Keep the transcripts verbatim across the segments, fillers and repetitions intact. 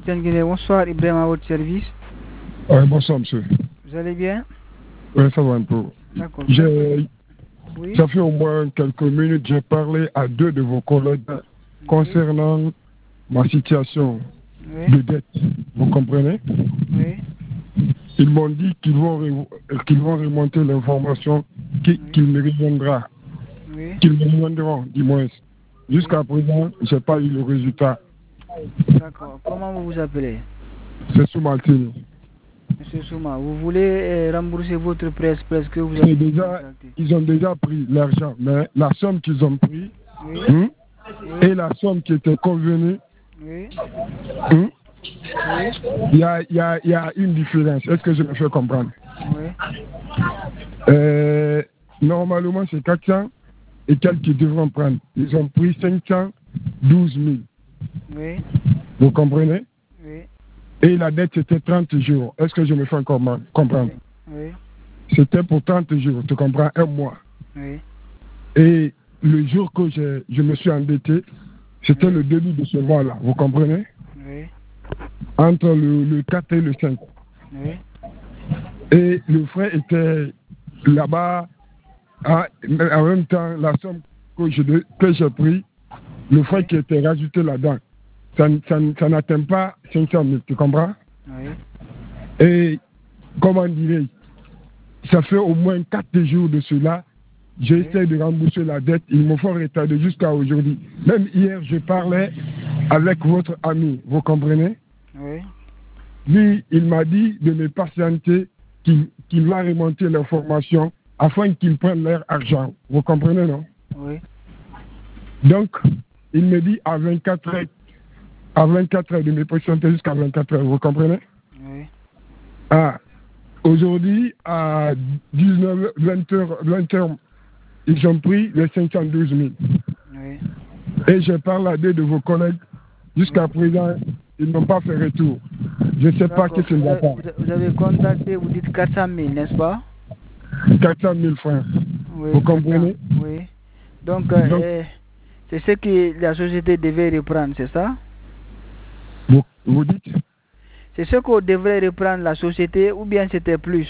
Capitaine Guinée, bonsoir. Ibrahim à votre service. Oui, bonsoir, monsieur. Vous allez bien? Oui, ça va un peu. D'accord. Oui. Ça fait au moins quelques minutes, j'ai parlé à deux de vos collègues oui. concernant ma situation oui. de dette. Vous comprenez? Oui. Ils m'ont dit qu'ils vont, qu'ils vont remonter l'information, qu'ils oui. qu me reviendra. Oui. Qu'ils me reviendront, du moins. Jusqu'à oui. présent, je n'ai pas eu le résultat. D'accord. Comment vous vous appelez? C'est Soumaltini. Monsieur Souma, vous voulez euh, rembourser votre prêt express que vous avez déjà, ils ont déjà pris l'argent, mais la somme qu'ils ont pris oui. Hein, oui. et la somme qui était convenue, oui. Hein, oui. il, y a, il, y a, il y a une différence. Est-ce que je me fais comprendre? Oui. euh, Normalement, c'est quatre cents et quelques qui devront prendre. Ils ont pris cinq cent douze mille. Oui. Vous comprenez? Oui. Et la dette, c'était trente jours. Est-ce que je me fais comprendre? Oui. Oui. C'était pour trente jours, tu comprends, un mois. Oui. Et le jour que je, je me suis endetté, c'était oui. le début de ce mois-là, vous comprenez? Oui. Entre le, le quatre et le cinq. Oui. Et le frais était là-bas, en, en même temps, la somme que j'ai que j'ai pris, le frais oui. qui était rajouté là-dedans, ça, ça, ça n'atteint pas cinq cent mille, tu comprends? Oui. Et, comment dirais-je, ça fait au moins quatre jours de cela, j'essaie oui. de rembourser la dette, ils me font retarder jusqu'à aujourd'hui. Même hier, je parlais avec votre ami, vous comprenez? Oui. Lui, il m'a dit de me patienter, qu'il qu'il va remonter l'information afin qu'ils prennent leur argent. Vous comprenez, non? Oui. Donc, il me dit à vingt-quatre heures, à vingt-quatre heures de me patienter jusqu'à vingt-quatre heures, vous comprenez? Oui. Ah, aujourd'hui, à dix-neuf, vingt heures, vingt heures, ils ont pris les cinq cent douze mille. Oui. Et je parle à deux de vos collègues. Jusqu'à oui. présent, ils n'ont pas fait retour. Je ne sais pas qu'est-ce qu'ils vont faire. Vous avez contacté, vous dites quatre cent mille, n'est-ce pas? quatre cent mille francs. Oui, vous comprenez? Oui. Donc, euh, Donc euh, c'est ce que la société devait reprendre, c'est ça? Vous, vous dites? C'est ce qu'on devrait reprendre la société ou bien c'était plus?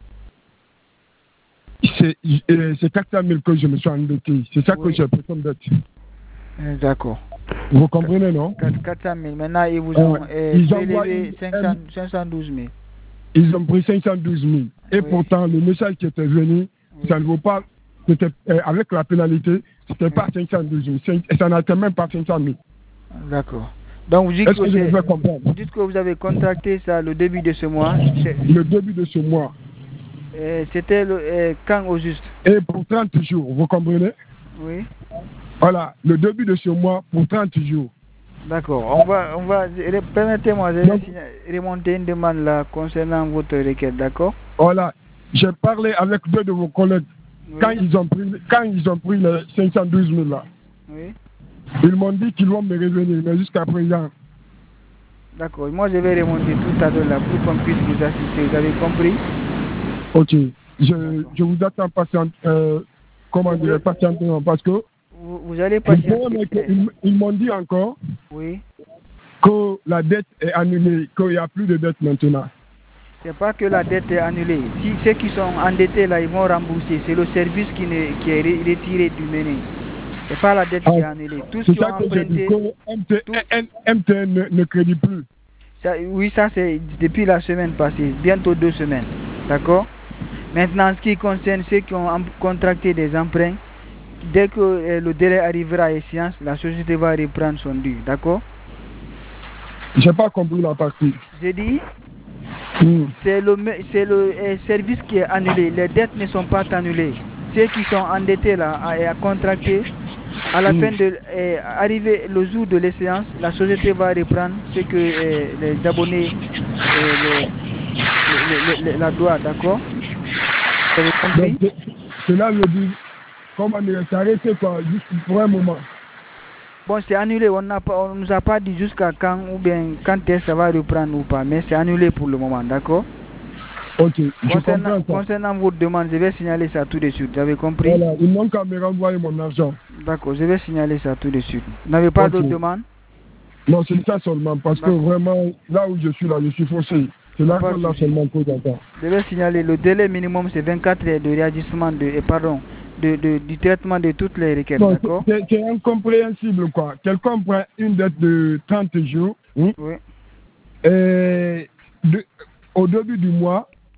C'est euh, quatre cent mille que je me suis endetté. C'est ça oui. que j'ai pris comme dette. D'accord. Vous comprenez, non? quatre cent mille. Maintenant, ils vous ont euh, ils prélevé cinq cents, cinq cent douze mille. Ils ont pris cinq cent douze mille. Et oui. pourtant, le message qui était venu, oui. ça ne vaut pas, c'était, euh, avec la pénalité, c'était oui. pas cinq cent douze mille. Ça n'atteint même pas cinq cent mille. D'accord. Donc, vous dites, que, que vous dites que vous avez contracté ça le début de ce mois. Le début de ce mois. Euh, c'était euh, quand au juste? Et pour trente jours, vous comprenez? Oui. Voilà, le début de ce mois pour trente jours. D'accord. On va, on va, permettez-moi de Donc, remonter une demande là concernant votre requête, d'accord? Voilà, j'ai parlé avec deux de vos collègues oui. quand ils ont pris, quand ils ont pris les cinq cent douze mille là. Oui. Ils m'ont dit qu'ils vont me revenir, mais jusqu'à présent. D'accord. Moi, je vais remonter tout à l'heure là pour qu'on puisse vous assister. Vous avez compris? Ok. Je, je vous attends patient, euh, comment dire, patientement parce que vous, vous allez patienter. Ils, ils m'ont dit encore oui. que la dette est annulée, qu'il n'y a plus de dette maintenant. C'est pas que la dette est annulée. Si ceux qui sont endettés là, ils vont rembourser. C'est le service qui, ne, qui est retiré du meneur. C'est pas la dette ah, qui est annulée. Tout ce qui ont emprunté. M T N ne, ne crédit plus. Ça, oui, ça c'est depuis la semaine passée, bientôt deux semaines. D'accord? Maintenant, en ce qui concerne ceux qui ont contracté des emprunts, dès que euh, le délai arrivera à échéance, la société va reprendre son dû. D'accord? J'ai pas compris la partie. J'ai dit, mm. c'est le, c'est le euh, service qui est annulé. Les dettes ne sont pas annulées. Ceux qui sont endettés là à, à contracter, à la mm. fin de euh, arriver le jour de l'échéance, la société va reprendre ce que euh, les abonnés euh, les, les, les, les, la doivent. D'accord? Vous avez compris? Donc, cela veut dire, comment dire, c'est arrêté quoi, juste pour un moment. Bon, c'est annulé, on n'a pas, on nous a pas dit jusqu'à quand ou bien quand est-ce que ça va reprendre ou pas, mais c'est annulé pour le moment, d'accord? Ok, je concernant, comprends ça. Concernant votre demande, je vais signaler ça tout de suite, vous avez compris? Voilà, ils n'ont qu'à me renvoyer mon argent. D'accord, je vais signaler ça tout de suite. Vous n'avez pas okay. d'autres demandes? Non, c'est ça seulement, parce que vraiment, là où je suis là, je suis faussé. C'est là qu'on a seulement cause d'attente. Je vais signaler, le délai minimum, c'est vingt-quatre heures de réajustement, de, et pardon, de, de, du traitement de toutes les requêtes, d'accord? C'est incompréhensible, quoi. Quelqu'un prend une dette de trente jours, hein, oui. et de, au début du mois,